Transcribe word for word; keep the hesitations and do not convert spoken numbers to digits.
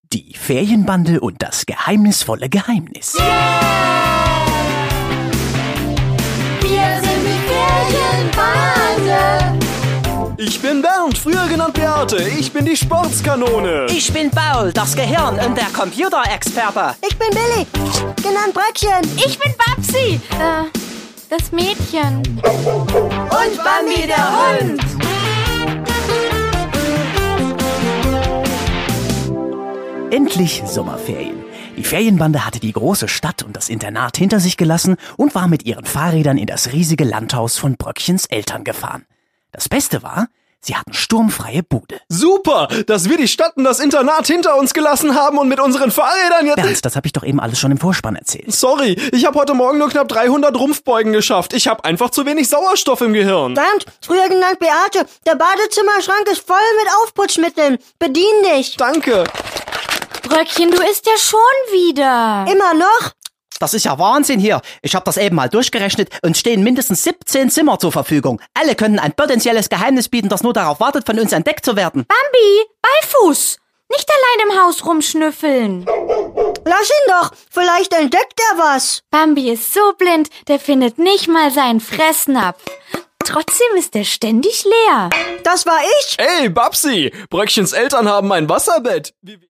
Die Ferienbande und das geheimnisvolle Geheimnis. Wir sind die Ferienbande. Ich bin Bernd, früher genannt Beate. Ich bin die Sportskanone. Ich bin Paul, das Gehirn und der Computerexperte. Ich bin Billy, genannt Bröckchen. Ich bin Babsi, äh, das Mädchen. Und Bambi der Hund. Endlich Sommerferien. Die Ferienbande hatte die große Stadt und das Internat hinter sich gelassen und war mit ihren Fahrrädern in das riesige Landhaus von Bröckchens Eltern gefahren. Das Beste war, sie hatten sturmfreie Bude. Super, dass wir die Stadt und das Internat hinter uns gelassen haben und mit unseren Fahrrädern jetzt... Bernd, das habe ich doch eben alles schon im Vorspann erzählt. Sorry, ich habe heute Morgen nur knapp dreihundert Rumpfbeugen geschafft. Ich habe einfach zu wenig Sauerstoff im Gehirn. Bernd, früher genannt Beate, der Badezimmerschrank ist voll mit Aufputschmitteln. Bedien dich. Danke. Bröckchen, du isst ja schon wieder. Immer noch? Das ist ja Wahnsinn hier. Ich habe das eben mal durchgerechnet und stehen mindestens siebzehn Zimmer zur Verfügung. Alle können ein potenzielles Geheimnis bieten, das nur darauf wartet, von uns entdeckt zu werden. Bambi, Beifuß. Nicht allein im Haus rumschnüffeln. Lass ihn doch, vielleicht entdeckt er was. Bambi ist so blind, der findet nicht mal seinen Fressnapf. Trotzdem ist er ständig leer. Das war ich. Ey, Babsi, Bröckchens Eltern haben ein Wasserbett. Wie